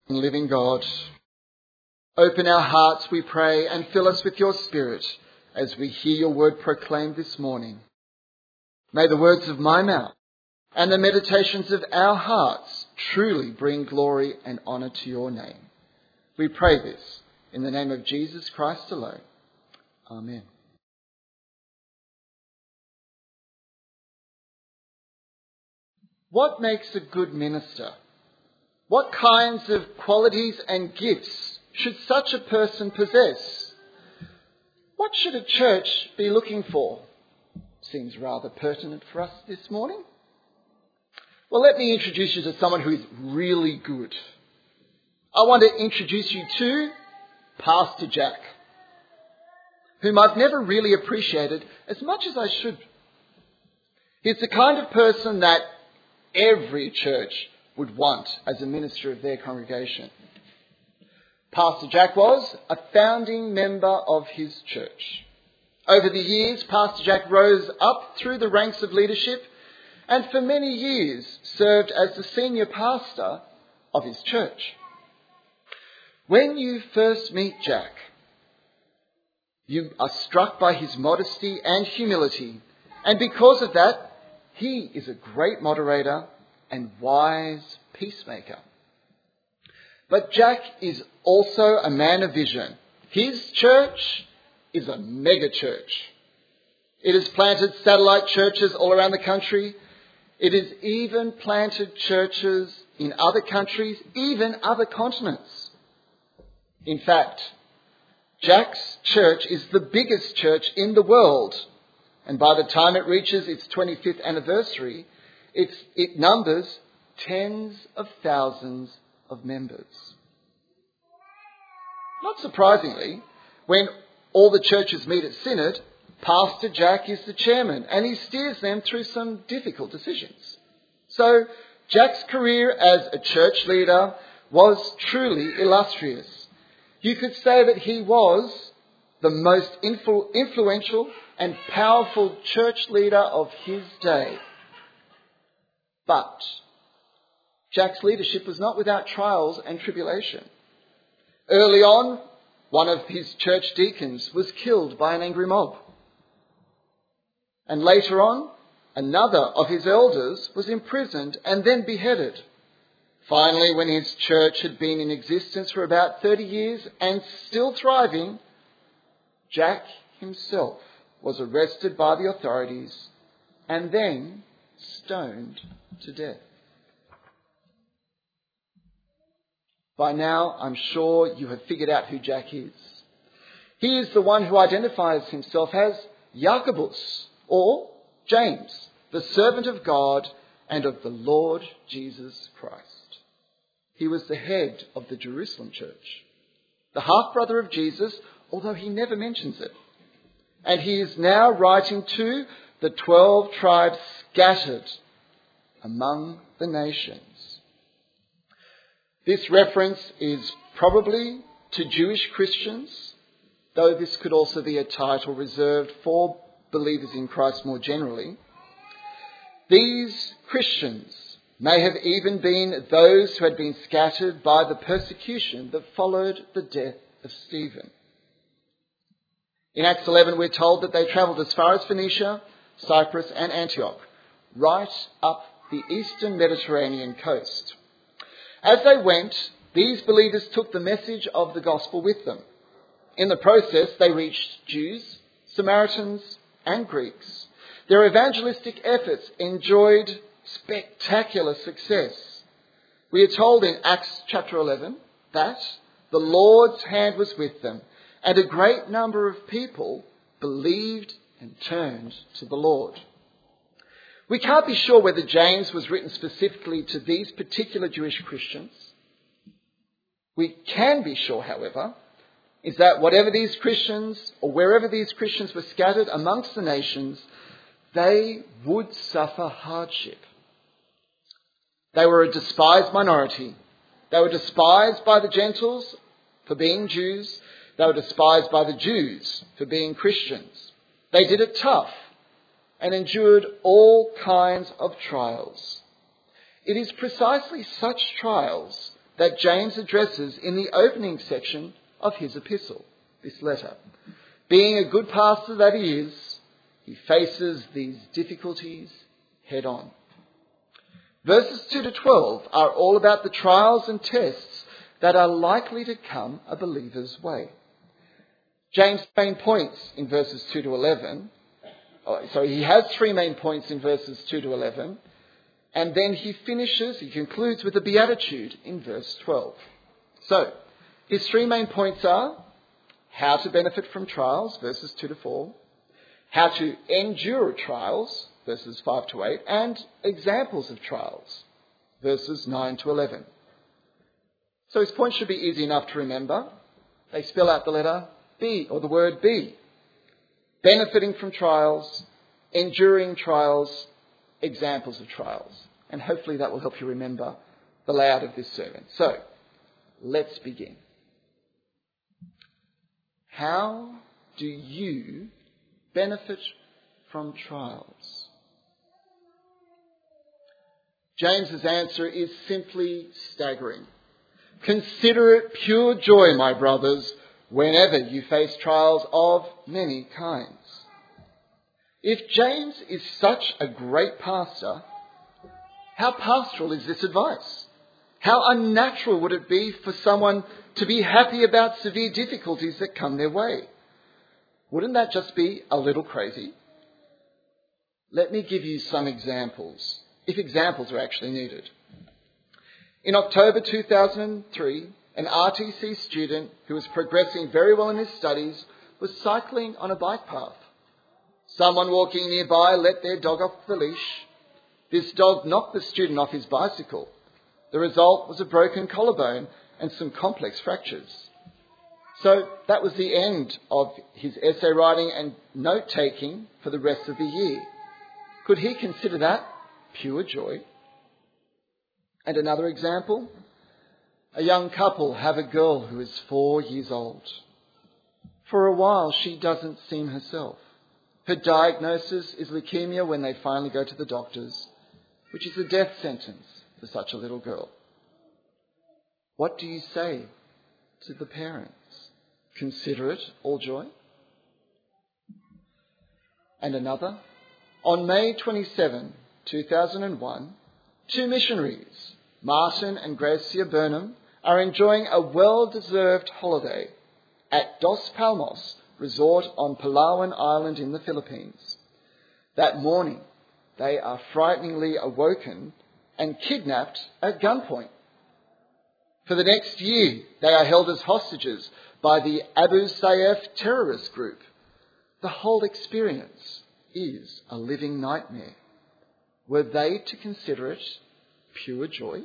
Living God, open our hearts, we pray, and fill us with your Spirit as we hear your word proclaimed this morning. May the words of my mouth and the meditations of our hearts truly bring glory and honour to your name. We pray this in the name of Jesus Christ alone. Amen. What makes a good minister? What kinds of qualities and gifts should such a person possess? What should a church be looking for? Seems rather pertinent for us this morning. Well, let me introduce you to someone who is really good. I want to introduce you to Pastor Jack, whom I've never really appreciated as much as I should. He's the kind of person that every church would want as a minister of their congregation. Pastor Jack was a founding member of his church. Over the years, Pastor Jack rose up through the ranks of leadership and for many years served as the senior pastor of his church. When you first meet Jack, you are struck by his modesty and humility, and because of that, he is a great moderator and wise peacemaker. But Jack is also a man of vision. His church is a mega church. It has planted satellite churches all around the country. It has even planted churches in other countries, even other continents. In fact, Jack's church is the biggest church in the world. And by the time it reaches its 25th anniversary, it numbers tens of thousands of members. Not surprisingly, when all the churches meet at Synod, Pastor Jack is the chairman and he steers them through some difficult decisions. So Jack's career as a church leader was truly illustrious. You could say that he was the most influential and powerful church leader of his day. But Jack's leadership was not without trials and tribulation. Early on, one of his church deacons was killed by an angry mob. And later on, another of his elders was imprisoned and then beheaded. Finally, when his church had been in existence for about 30 years and still thriving, Jack himself was arrested by the authorities and then stoned to death. By now, I'm sure you have figured out who Jack is. He is the one who identifies himself as Jacobus, or James, the servant of God and of the Lord Jesus Christ. He was the head of the Jerusalem church, the half-brother of Jesus, although he never mentions it. And he is now writing to the 12 tribes scattered among the nations. This reference is probably to Jewish Christians, though this could also be a title reserved for believers in Christ more generally. These Christians may have even been those who had been scattered by the persecution that followed the death of Stephen. In Acts 11, we're told that they travelled as far as Phoenicia, Cyprus and Antioch, right up the eastern Mediterranean coast. As they went, these believers took the message of the gospel with them. In the process, they reached Jews, Samaritans and Greeks. Their evangelistic efforts enjoyed spectacular success. We are told in Acts chapter 11 that the Lord's hand was with them, and a great number of people believed and turned to the Lord. We can't be sure whether James was written specifically to these particular Jewish Christians. We can be sure, however, is that whatever these Christians, or wherever these Christians were scattered amongst the nations, they would suffer hardship. They were a despised minority. They were despised by the Gentiles for being Jews. They were despised by the Jews for being Christians. They did it tough and endured all kinds of trials. It is precisely such trials that James addresses in the opening section of his epistle, this letter. Being a good pastor that he is, he faces these difficulties head on. Verses 2 to 12 are all about the trials and tests that are likely to come a believer's way. James' main points in verses 2 to 11, he has three main points in verses 2 to 11, and then he concludes with a beatitude in verse 12. So, his three main points are how to benefit from trials, verses 2 to 4, how to endure trials, verses 5 to 8, and examples of trials, verses 9 to 11. So his points should be easy enough to remember. They spell out the letter B, or the word B. Benefiting from trials, enduring trials, examples of trials. And hopefully that will help you remember the layout of this sermon. So, let's begin. How do you benefit from trials? James's answer is simply staggering. Consider it pure joy, my brothers, whenever you face trials of many kinds. If James is such a great pastor, how pastoral is this advice? How unnatural would it be for someone to be happy about severe difficulties that come their way? Wouldn't that just be a little crazy? Let me give you some examples, if examples are actually needed. In October 2003, an RTC student who was progressing very well in his studies was cycling on a bike path. Someone walking nearby let their dog off the leash. This dog knocked the student off his bicycle. The result was a broken collarbone and some complex fractures. So that was the end of his essay writing and note-taking for the rest of the year. Could he consider that pure joy? And another example, a young couple have a girl who is 4 years old. For a while, she doesn't seem herself. Her diagnosis is leukemia when they finally go to the doctors, which is a death sentence for such a little girl. What do you say to the parents? Consider it all joy? And another, on May 27, 2001, 2 missionaries, Martin and Gracia Burnham, are enjoying a well-deserved holiday at Dos Palmos resort on Palawan Island in the Philippines. That morning, they are frighteningly awoken and kidnapped at gunpoint. For the next year, they are held as hostages by the Abu Sayyaf terrorist group. The whole experience is a living nightmare. Were they to consider it pure joy?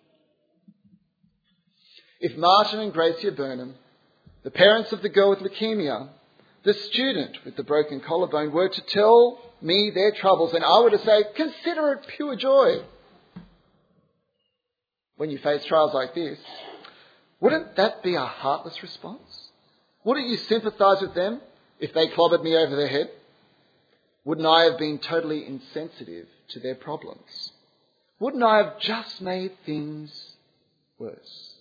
If Martin and Gracia Burnham, the parents of the girl with leukemia, the student with the broken collarbone, were to tell me their troubles, and I were to say, consider it pure joy. When you face trials like this, wouldn't that be a heartless response? Wouldn't you sympathise with them if they clobbered me over the head? Wouldn't I have been totally insensitive to their problems? Wouldn't I have just made things worse?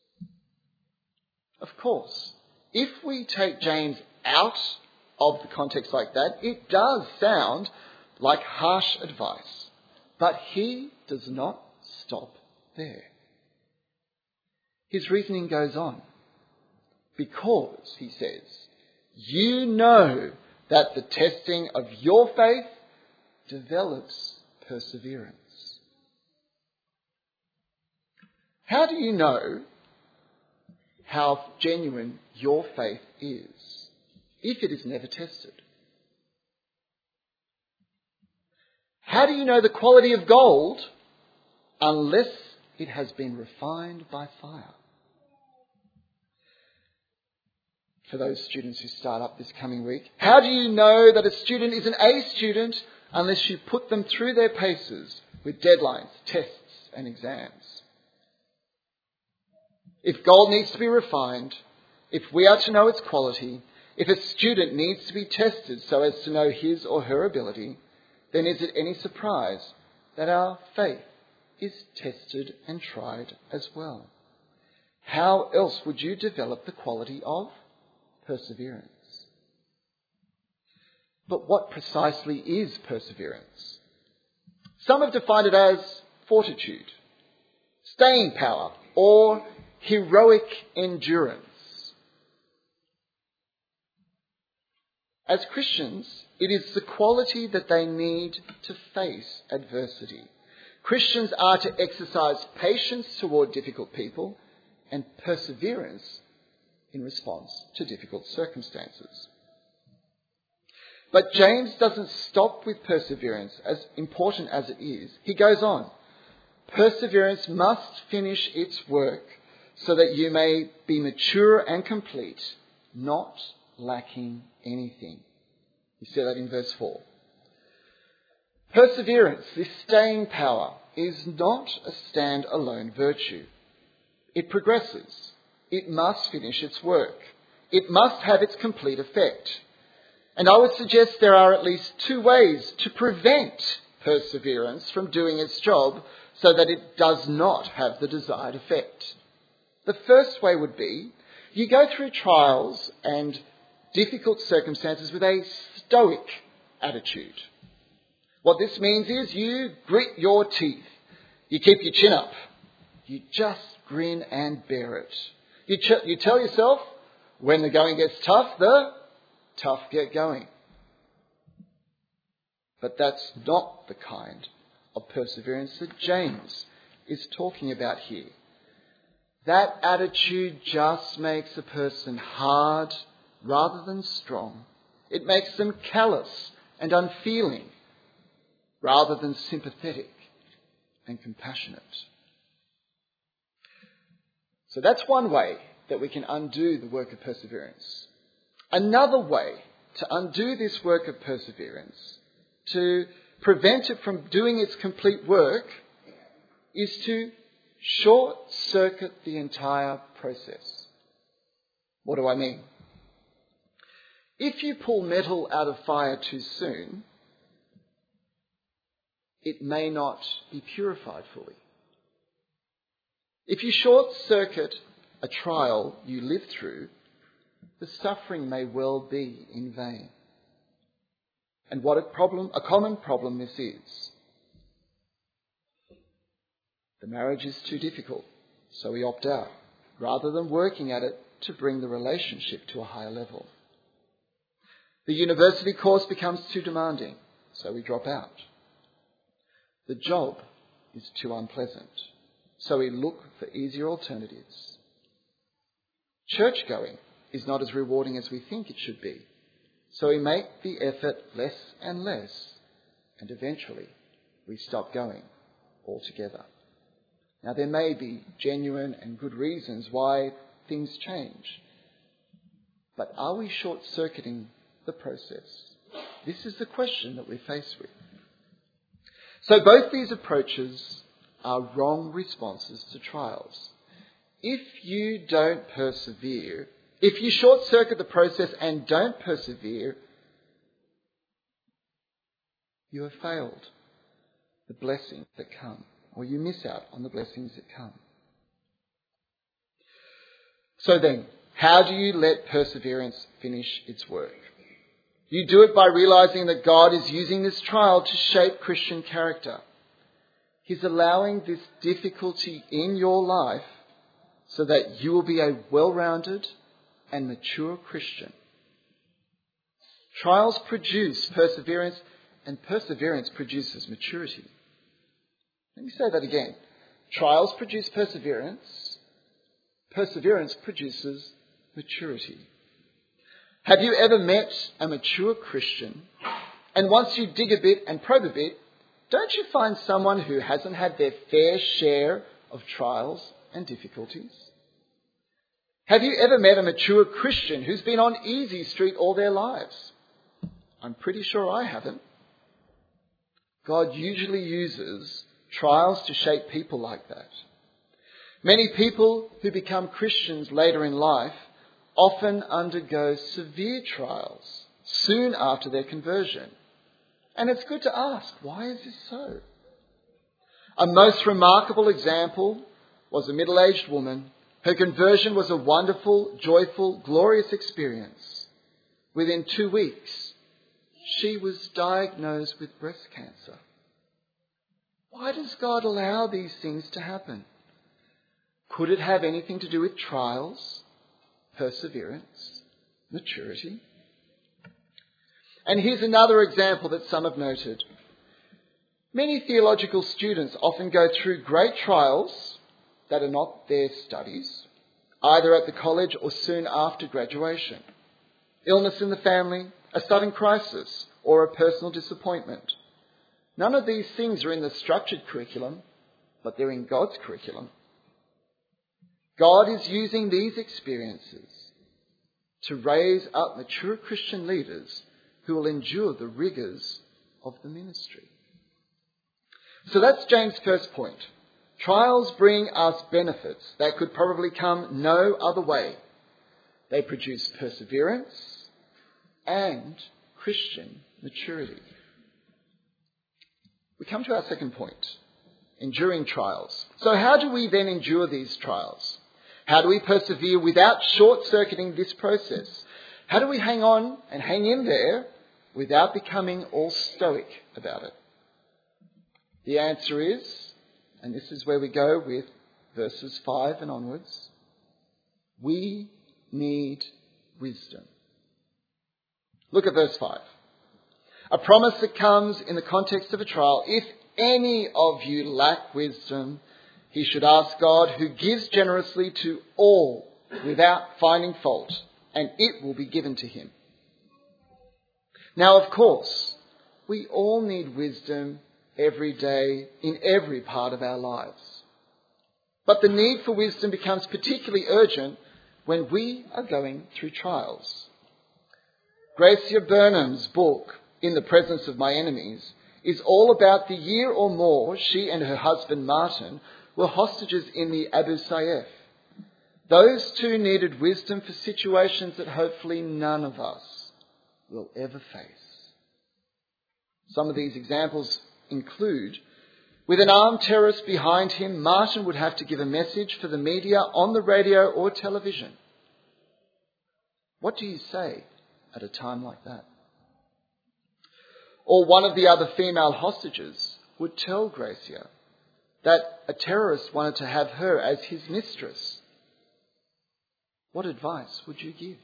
Of course, if we take James out of the context like that, it does sound like harsh advice. But he does not stop there. His reasoning goes on. Because, he says, you know that the testing of your faith develops perseverance. How do you know how genuine your faith is if it is never tested? How do you know the quality of gold unless it has been refined by fire? For those students who start up this coming week, how do you know that a student is an A student unless you put them through their paces with deadlines, tests and exams? If gold needs to be refined, if we are to know its quality, if a student needs to be tested so as to know his or her ability, then is it any surprise that our faith is tested and tried as well? how else would you develop the quality of perseverance? But what precisely is perseverance? Some have defined it as fortitude, staying power, or heroic endurance. As Christians, it is the quality that they need to face adversity. Christians are to exercise patience toward difficult people and perseverance in response to difficult circumstances. But James doesn't stop with perseverance, as important as it is. He goes on. Perseverance must finish its work so that you may be mature and complete, not lacking anything. You see that in verse 4. Perseverance, this staying power, is not a stand-alone virtue. It progresses. It must finish its work. It must have its complete effect. And I would suggest there are at least two ways to prevent perseverance from doing its job so that it does not have the desired effect. The first way would be you go through trials and difficult circumstances with a stoic attitude. What this means is you grit your teeth. You keep your chin up. You just grin and bear it. You tell yourself, when the going gets tough, the tough get going. But that's not the kind of perseverance that James is talking about here. That attitude just makes a person hard rather than strong. It makes them callous and unfeeling rather than sympathetic and compassionate. So that's one way that we can undo the work of perseverance. Another way to undo this work of perseverance, to prevent it from doing its complete work, is to short-circuit the entire process. What do I mean? If you pull metal out of fire too soon, it may not be purified fully. If you short-circuit a trial you live through, the suffering may well be in vain. And what a common problem this is. The marriage is too difficult, so we opt out, rather than working at it to bring the relationship to a higher level. The university course becomes too demanding, so we drop out. The job is too unpleasant, so we look for easier alternatives. Church-going is not as rewarding as we think it should be, so we make the effort less and less, and eventually we stop going altogether. Now, there may be genuine and good reasons why things change, but are we short-circuiting the process? This is the question that we're faced with. So both these approaches are wrong responses to trials. If you don't persevere, if you short-circuit the process and don't persevere, you have failed the blessings that come, or you miss out on the blessings that come. So then, how do you let perseverance finish its work? You do it by realizing that God is using this trial to shape Christian character. He's allowing this difficulty in your life so that you will be a well-rounded and mature Christian. Trials produce perseverance, and perseverance produces maturity. Let me say that again. Trials produce perseverance. Perseverance produces maturity. Have you ever met a mature Christian, and once you dig a bit and probe a bit, don't you find someone who hasn't had their fair share of trials and difficulties? Have you ever met a mature Christian who's been on easy street all their lives? I'm pretty sure I haven't. God usually uses trials to shape people like that. Many people who become Christians later in life often undergo severe trials soon after their conversion. And it's good to ask, why is this so? A most remarkable example was a middle-aged woman Her conversion was a wonderful, joyful, glorious experience. Within 2 weeks, she was diagnosed with breast cancer. Why does God allow these things to happen? Could it have anything to do with trials, perseverance, maturity? And here's another example that some have noted. Many theological students often go through great trials that are not their studies, either at the college or soon after graduation. Illness in the family, a sudden crisis, or a personal disappointment. None of these things are in the structured curriculum, but they're in God's curriculum. God is using these experiences to raise up mature Christian leaders who will endure the rigours of the ministry. So that's James' first point. Trials bring us benefits that could probably come no other way. They produce perseverance and Christian maturity. We come to our second point, enduring trials. So how do we then endure these trials? How do we persevere without short-circuiting this process? How do we hang on and hang in there without becoming all stoic about it? The answer is, and this is where we go with verses 5 and onwards, we need wisdom. Look at verse 5. A promise that comes in the context of a trial. If any of you lack wisdom, he should ask God, who gives generously to all without finding fault, and it will be given to him. Now, of course, we all need wisdom every day in every part of our lives. But the need for wisdom becomes particularly urgent when we are going through trials. Gracia Burnham's book, In the Presence of My Enemies, is all about the year or more she and her husband Martin were hostages in the Abu Sayyaf. Those two needed wisdom for situations that hopefully none of us will ever face. Some of these examples include, with an armed terrorist behind him, Martin would have to give a message for the media on the radio or television. What do you say at a time like that? Or one of the other female hostages would tell Gracia that a terrorist wanted to have her as his mistress. What advice would you give?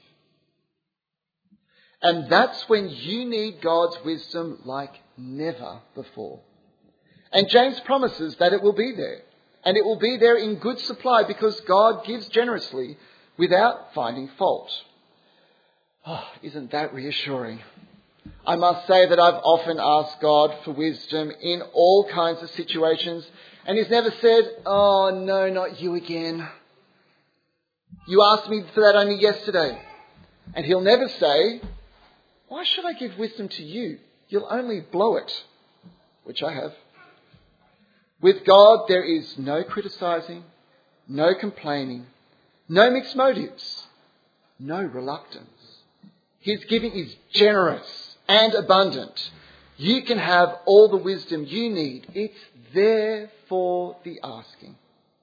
And that's when you need God's wisdom like never before. And James promises that it will be there. And it will be there in good supply because God gives generously without finding fault. Oh, isn't that reassuring? I must say that I've often asked God for wisdom in all kinds of situations, and He's never said, "Oh, no, not you again. You asked me for that only yesterday." And He'll never say, "Why should I give wisdom to you? You'll only blow it," which I have. With God, there is no criticising, no complaining, no mixed motives, no reluctance. His giving is generous and abundant. You can have all the wisdom you need. It's there for the asking.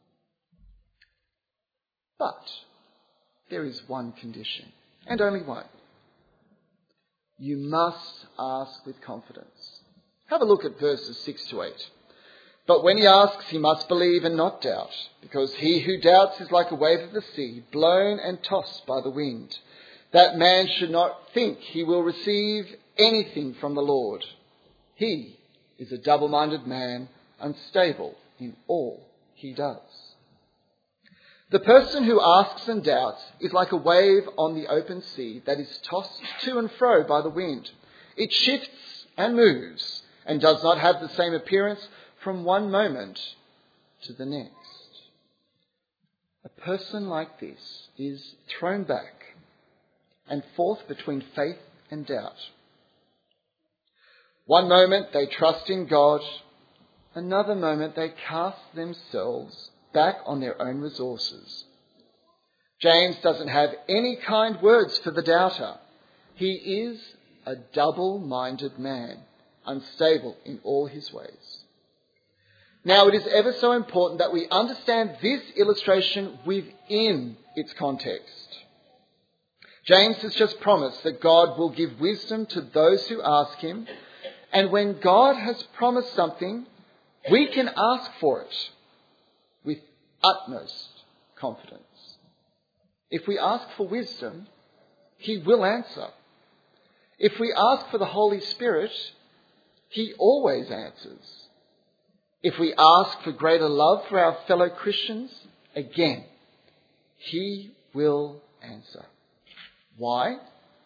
But there is one condition, and only one. You must ask with confidence. Have a look at verses 6 to 8. But when he asks, he must believe and not doubt, because he who doubts is like a wave of the sea, blown and tossed by the wind. That man should not think he will receive anything from the Lord. He is a double-minded man, unstable in all he does. The person who asks and doubts is like a wave on the open sea that is tossed to and fro by the wind. It shifts and moves and does not have the same appearance from one moment to the next. A person like this is thrown back and forth between faith and doubt. One moment they trust in God, another moment they cast themselves back on their own resources. James doesn't have any kind words for the doubter. He is a double-minded man, unstable in all his ways. Now, it is ever so important that we understand this illustration within its context. James has just promised that God will give wisdom to those who ask him, and when God has promised something, we can ask for it with utmost confidence. If we ask for wisdom, he will answer. If we ask for the Holy Spirit, he always answers. If we ask for greater love for our fellow Christians, again, he will answer. Why?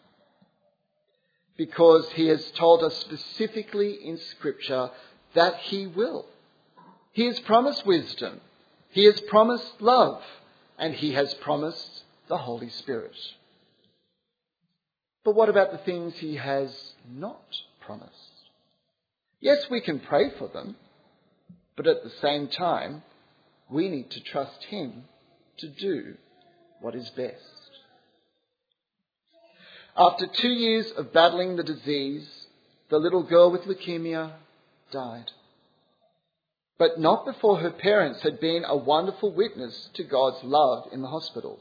Because he has told us specifically in Scripture that he will. He has promised wisdom, he has promised love, and he has promised the Holy Spirit. But what about the things he has not promised? Yes, we can pray for them, but at the same time, we need to trust him to do what is best. After 2 years of battling the disease, the little girl with leukemia died. But not before her parents had been a wonderful witness to God's love in the hospital.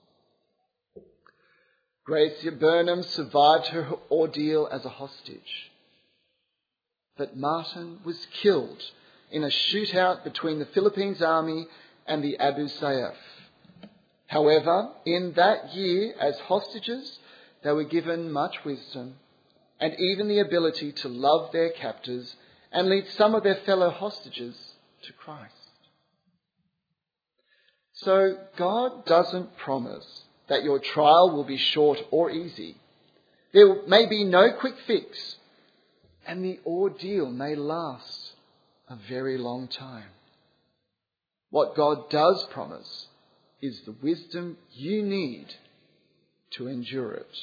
Gracia Burnham survived her ordeal as a hostage. But Martin was killed in a shootout between the Philippines army and the Abu Sayyaf. However, in that year, as hostages, they were given much wisdom and even the ability to love their captors and lead some of their fellow hostages to Christ. So God doesn't promise that your trial will be short or easy. There may be no quick fix, and the ordeal may last a very long time. What God does promise is the wisdom you need to endure it.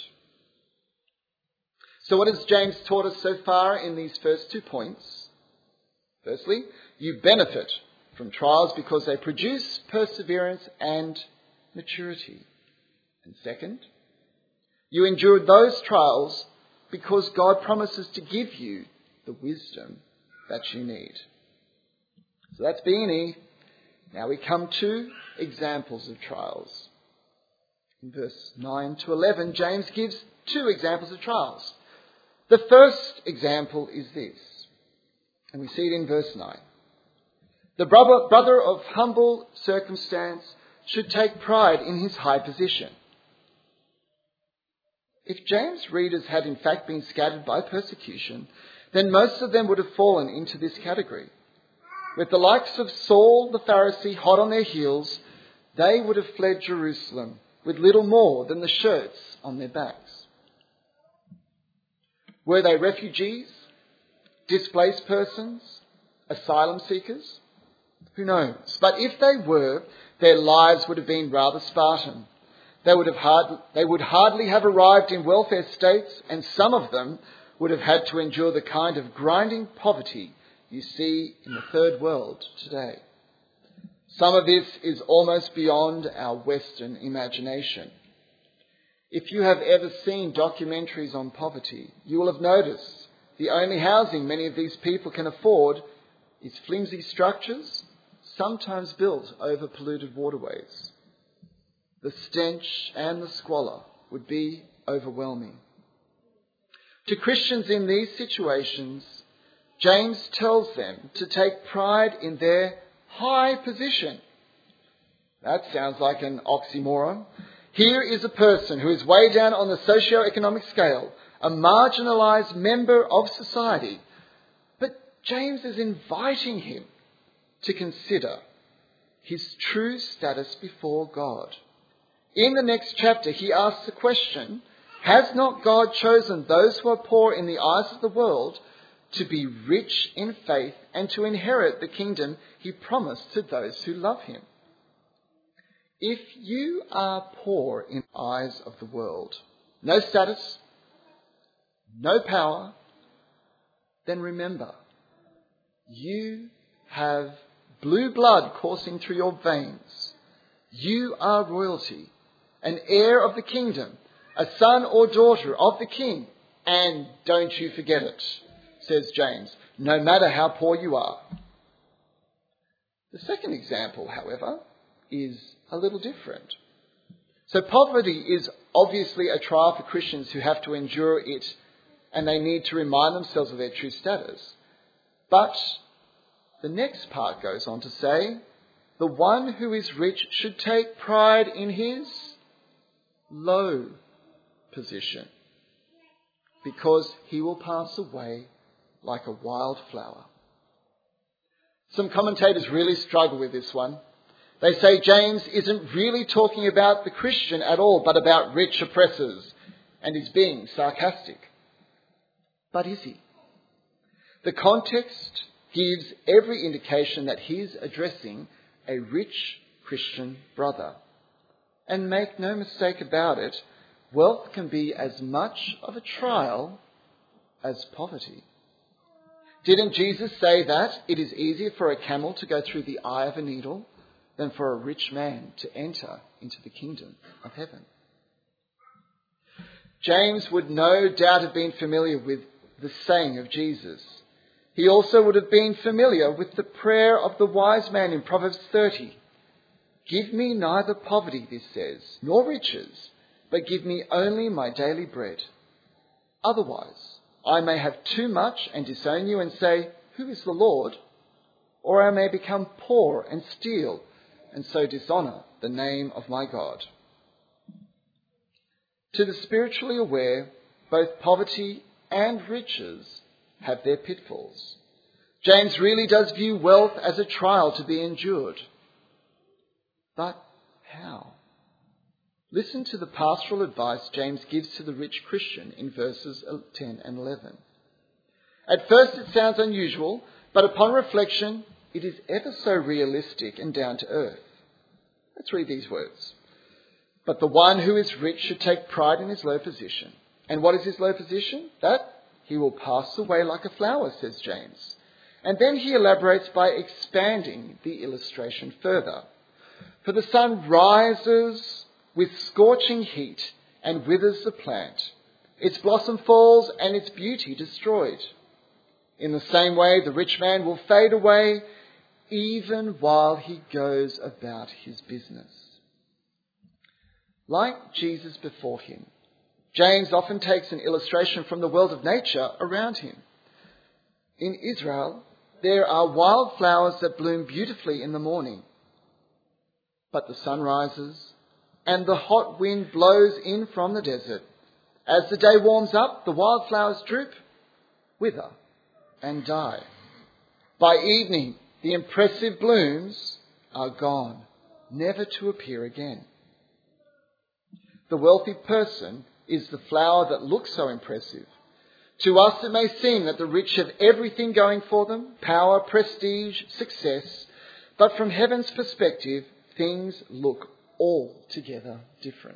So what has James taught us so far in these first 2 points? Firstly, you benefit from trials because they produce perseverance and maturity. And second, you endure those trials because God promises to give you the wisdom that you need. So that's B&E. Now we come to examples of trials. In verse 9 to 11, James gives 2 examples of trials. The first example is this, and we see it in verse 9. The brother of humble circumstance should take pride in his high position. If James' readers had in fact been scattered by persecution, then most of them would have fallen into this category. With the likes of Saul the Pharisee hot on their heels, they would have fled Jerusalem with little more than the shirts on their backs. Were they refugees, displaced persons, asylum seekers? Who knows? But if they were, their lives would have been rather Spartan. They would hardly have arrived in welfare states, and some of them would have had to endure the kind of grinding poverty you see in the third world today. Some of this is almost beyond our Western imagination. If you have ever seen documentaries on poverty, you will have noticed the only housing many of these people can afford is flimsy structures, sometimes built over polluted waterways. The stench and the squalor would be overwhelming. To Christians in these situations, James tells them to take pride in their high position. That sounds like an oxymoron. Here is a person who is way down on the socio-economic scale, a marginalised member of society. But James is inviting him to consider his true status before God. In the next chapter, he asks the question, has not God chosen those who are poor in the eyes of the world to be rich in faith and to inherit the kingdom he promised to those who love him? If you are poor in the eyes of the world, no status, no power, then remember, you have blue blood coursing through your veins. You are royalty, an heir of the kingdom, a son or daughter of the king. And don't you forget it, says James, no matter how poor you are. The second example, however, is a little different. So poverty is obviously a trial for Christians who have to endure it, and they need to remind themselves of their true status. But the next part goes on to say, the one who is rich should take pride in his low position, because he will pass away like a wild flower. Some commentators really struggle with this one. They say James isn't really talking about the Christian at all, but about rich oppressors, and is being sarcastic. But is he? The context gives every indication that he's addressing a rich Christian brother. And make no mistake about it, wealth can be as much of a trial as poverty. Didn't Jesus say that it is easier for a camel to go through the eye of a needle than for a rich man to enter into the kingdom of heaven? James would no doubt have been familiar with the saying of Jesus. He also would have been familiar with the prayer of the wise man in Proverbs 30. Give me neither poverty, this says, nor riches, but give me only my daily bread. Otherwise, I may have too much and disown you and say, who is the Lord? Or I may become poor and steal, and so dishonour the name of my God. To the spiritually aware, both poverty and riches have their pitfalls. James really does view wealth as a trial to be endured. But how? Listen to the pastoral advice James gives to the rich Christian in verses 10 and 11. At first it sounds unusual, but upon reflection it is ever so realistic and down to earth. Let's read these words. But the one who is rich should take pride in his low position. And what is his low position? That he will pass away like a flower, says James. And then he elaborates by expanding the illustration further. For the sun rises with scorching heat and withers the plant. Its blossom falls and its beauty destroyed. In the same way, the rich man will fade away even while he goes about his business. Like Jesus before him, James often takes an illustration from the world of nature around him. In Israel, there are wild flowers that bloom beautifully in the morning. But the sun rises and the hot wind blows in from the desert. As the day warms up, the wildflowers droop, wither and die. By evening, the impressive blooms are gone, never to appear again. The wealthy person is the flower that looks so impressive. To us it may seem that the rich have everything going for them, power, prestige, success, but from heaven's perspective, things look altogether different.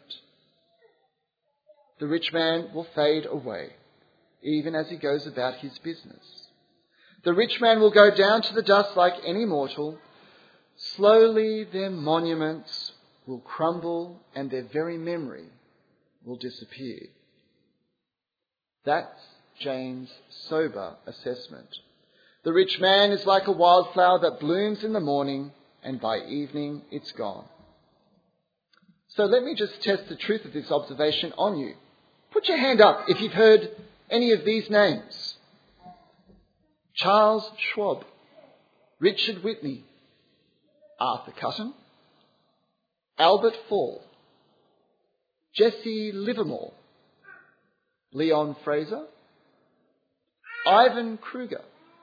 The rich man will fade away, even as he goes about his business. The rich man will go down to the dust like any mortal. Slowly their monuments will crumble and their very memory will disappear. That's James' sober assessment. The rich man is like a wildflower that blooms in the morning and by evening it's gone. So let me just test the truth of this observation on you. Put your hand up if you've heard any of these names. Charles Schwab, Richard Whitney, Arthur Cutten, Albert Fall, Jesse Livermore, Leon Fraser, Ivan Kruger.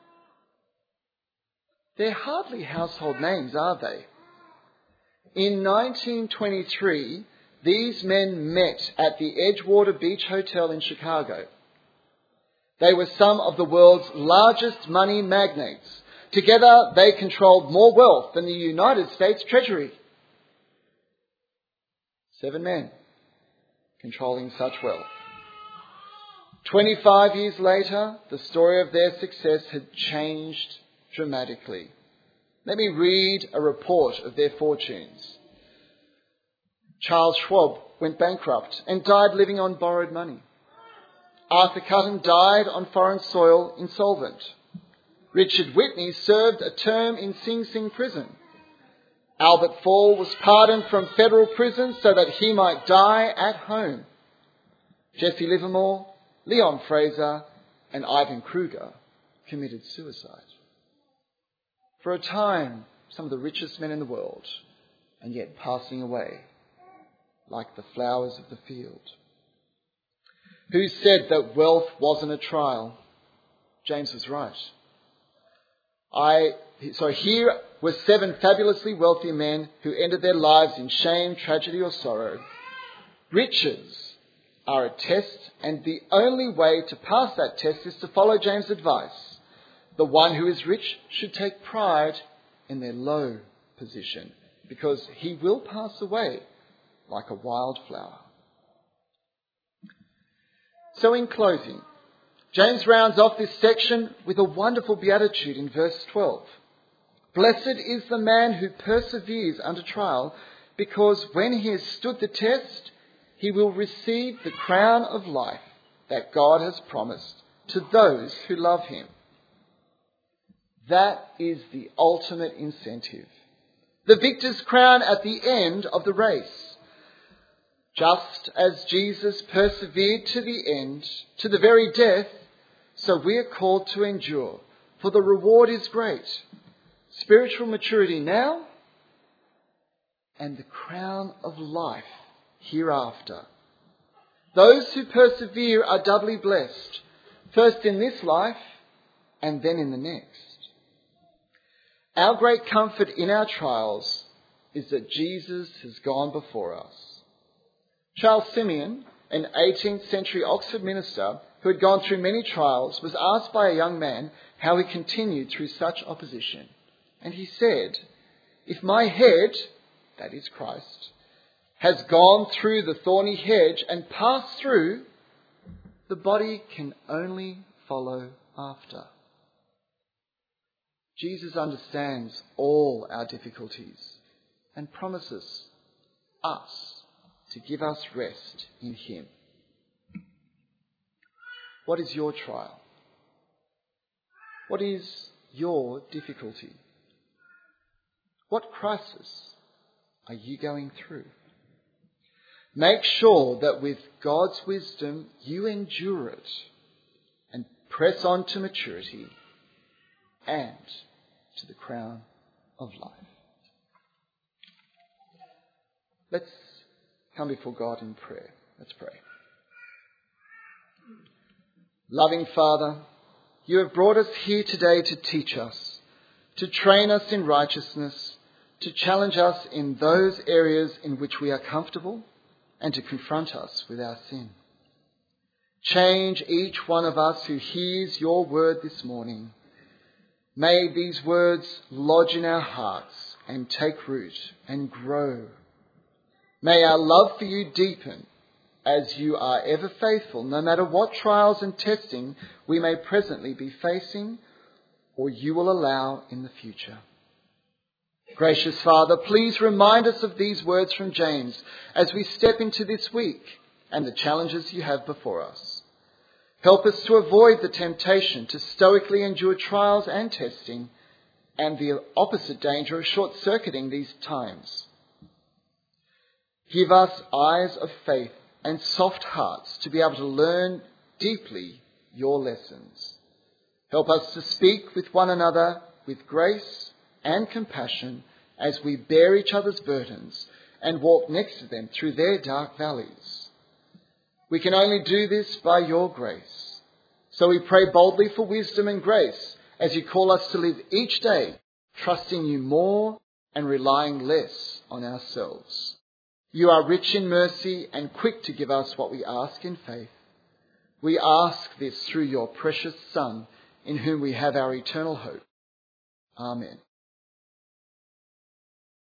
They're hardly household names, are they? In 1923, these men met at the Edgewater Beach Hotel in Chicago. They were some of the world's largest money magnates. Together, they controlled more wealth than the United States Treasury. 7 men controlling such wealth. 25 years later, the story of their success had changed dramatically. Let me read a report of their fortunes. Charles Schwab went bankrupt and died living on borrowed money. Arthur Cutten died on foreign soil insolvent. Richard Whitney served a term in Sing Sing prison Albert Fall was pardoned from federal prison so that he might die at home. Jesse Livermore, Leon Fraser, and Ivan Kruger committed suicide. For a time, some of the richest men in the world, and yet passing away like the flowers of the field. Who said that wealth wasn't a trial? James was right. So here were 7 fabulously wealthy men who ended their lives in shame, tragedy or sorrow. Riches are a test, and the only way to pass that test is to follow James' advice. The one who is rich should take pride in their low position, because he will pass away like a wildflower. So in closing, James rounds off this section with a wonderful beatitude in verse 12. Blessed is the man who perseveres under trial, because when he has stood the test, he will receive the crown of life that God has promised to those who love him. That is the ultimate incentive. The victor's crown at the end of the race. Just as Jesus persevered to the end, to the very death, so we are called to endure, for the reward is great. Spiritual maturity now, and the crown of life hereafter. Those who persevere are doubly blessed, first in this life and then in the next. Our great comfort in our trials is that Jesus has gone before us. Charles Simeon, an 18th century Oxford minister who had gone through many trials, was asked by a young man how he continued through such opposition. And he said, "If my head," that is Christ, "has gone through the thorny hedge and passed through, the body can only follow after." Jesus understands all our difficulties and promises us to give us rest in him. What is your trial? What is your difficulty? What crisis are you going through? Make sure that with God's wisdom you endure it and press on to maturity and to the crown of life. Let's come before God in prayer. Let's pray. Loving Father, you have brought us here today to teach us, to train us in righteousness, to challenge us in those areas in which we are comfortable, and to confront us with our sin. Change each one of us who hears your word this morning. May these words lodge in our hearts and take root and grow. May our love for you deepen as you are ever faithful, no matter what trials and testing we may presently be facing or you will allow in the future. Gracious Father, please remind us of these words from James as we step into this week and the challenges you have before us. Help us to avoid the temptation to stoically endure trials and testing and the opposite danger of short-circuiting these times. Give us eyes of faith and soft hearts to be able to learn deeply your lessons. Help us to speak with one another with grace and compassion as we bear each other's burdens and walk next to them through their dark valleys. We can only do this by your grace. So we pray boldly for wisdom and grace as you call us to live each day, trusting you more and relying less on ourselves. You are rich in mercy and quick to give us what we ask in faith. We ask this through your precious Son, in whom we have our eternal hope. Amen.